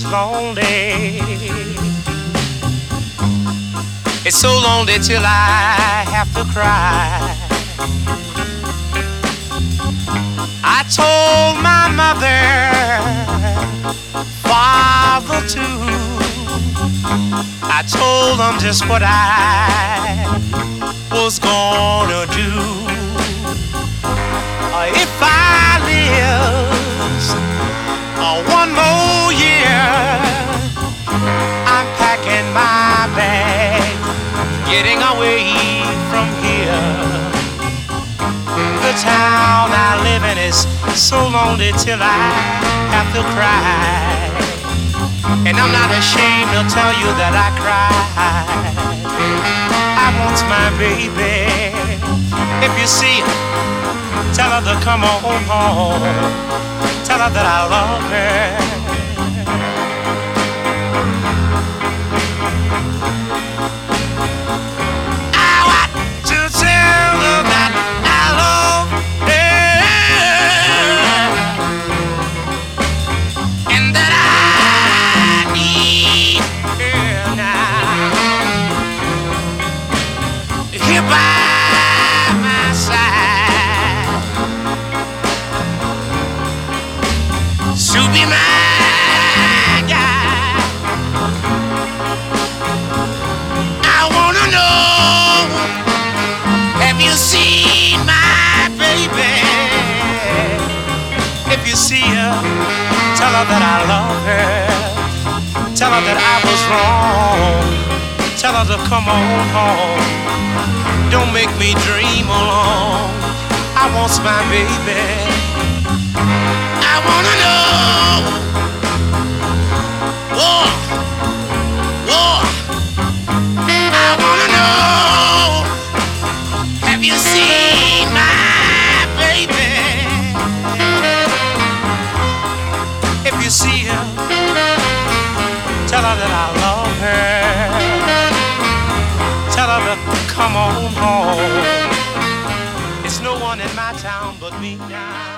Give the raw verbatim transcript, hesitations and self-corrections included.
lonely. It's so lonely till I have to cry. I told my mother, father too. I told them just what I was gonna do. Uh, if I live uh, one more year, I'm packing my bag, getting away from here. The town I live in is so lonely till I have to cry. And I'm not ashamed to tell you that I cry. I want my baby. If you see her, tell her to come on home. Tell her that I love her. To be my guy, I wanna know, have you seen my baby? If you see her, tell her that I love her. Tell her that I was wrong. Tell her to come on home. Don't make me dream alone. I want my baby. I wanna know, oh, oh, I wanna know, have you seen my baby? If you see her, tell her that I love her. Tell her to come on home. It's no one in my town but me now.